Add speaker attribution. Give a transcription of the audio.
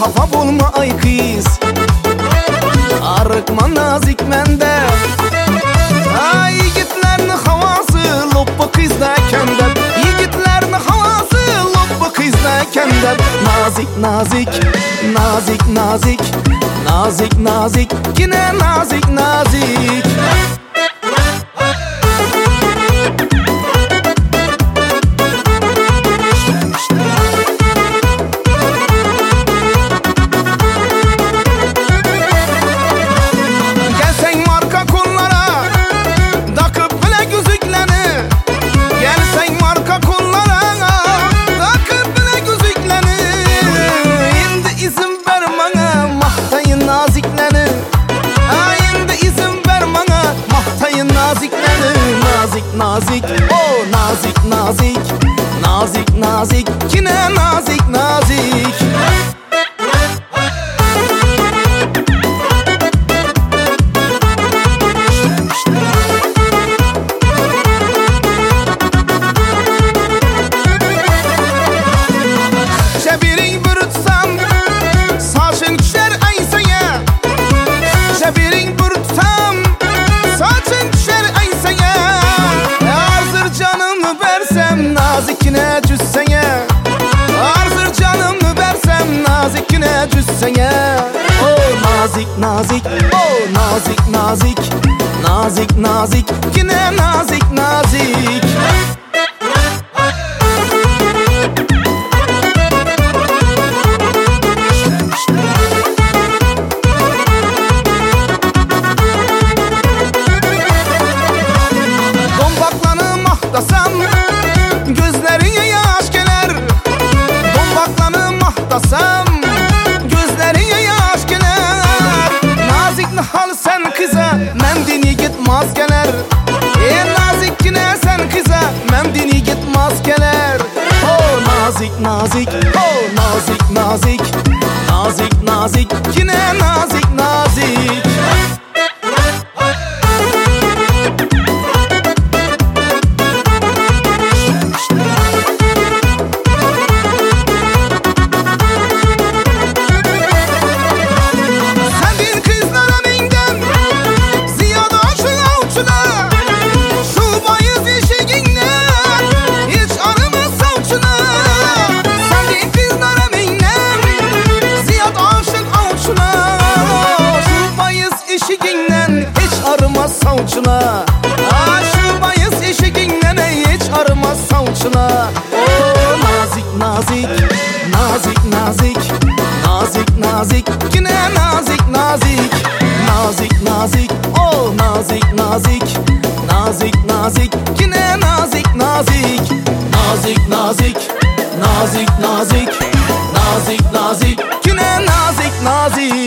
Speaker 1: xafa bo'lma ay qiz, ariqma nazik menda. Ay yigitlarni havası loppa qizda kanda, yigitlarni havası loppa qizda kanda. Nazik nazik, nazik nazik, nazik nazik, yine nazik nazik. Nazik, oh nazik nazik, nazik nazik, yine nazik nazik. Şebirin bürütsem, saçın düşer aysaya. Şebirin bürütsem, saçın düşer aysaya. Canımı versem nazikine cüssene, arzır canımı versem nazikine cüssene. Oh nazik nazik, oh nazik nazik, nazik nazik, yine nazik nazik. Gözlerine yaş gelir, bombaklanı mahtasam, gözlerine yaş gelir. Nazik nihal sen kıza, mendini gitmez gelir. Nazik yine sen kıza, mendini gitmez gelir. Oh nazik nazik, oh nazik nazik, nazik nazik, yine nazik nazik. Savçına, şu bayız eşiğinden hiç arımaz savçına. Oh nazik nazik, nazik nazik, nazik nazik, yine nazik nazik, nazik nazik, oh nazik nazik, nazik nazik, yine nazik nazik, nazik nazik, nazik nazik, nazik nazik, yine nazik nazik.